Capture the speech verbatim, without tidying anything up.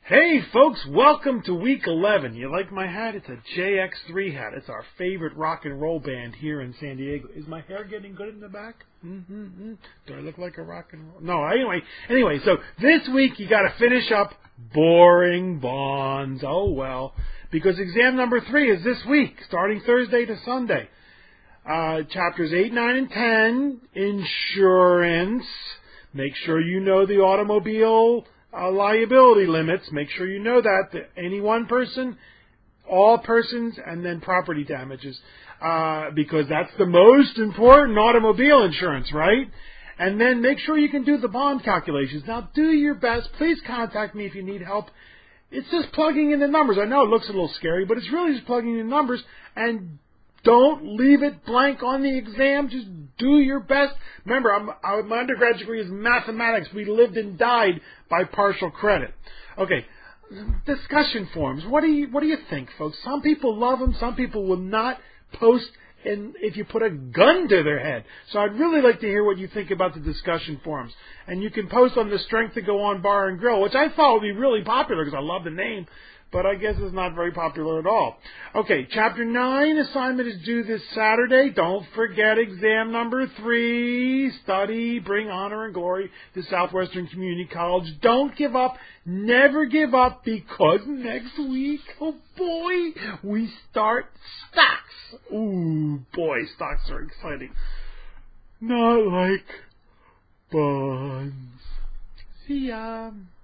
Hey folks, welcome to week eleven. You like my hat? It's a J X three hat. It's our favorite rock and roll band here in San Diego. Is my hair getting good in the back? Mm-hmm. Do I look like a rock and roll? No, anyway, anyway, so this week you got to finish up boring bonds. Oh well, because exam number three is this week, starting Thursday to Sunday. Uh, chapters eight, nine, and ten, insurance. Make sure you know the automobile Uh, liability limits. Make sure you know that, that any one person, all persons, and then property damages, uh, because that's the most important automobile insurance, right? And then make sure you can do the bond calculations. Now, do your best. Please contact me if you need help. It's just plugging in the numbers. I know it looks a little scary, but it's really just plugging in the numbers, and don't leave it blank on the exam. Just do your best. Remember, I'm, I, my undergraduate degree is mathematics. We lived and died by partial credit. Okay, discussion forums. What do you What do you think, folks? Some people love them. Some people will not post and if you put a gun to their head. So I'd really like to hear what you think about the discussion forums. And you can post on the Strength to Go On Bar and Grill, which I thought would be really popular because I love the name. But I guess it's not very popular at all. Okay, Chapter nine assignment is due this Saturday. Don't forget exam number three. Study, bring honor and glory to Southwestern Community College. Don't give up. Never give up, because next week, oh boy, we start stocks. Ooh, boy, stocks are exciting. Not like bonds. See ya.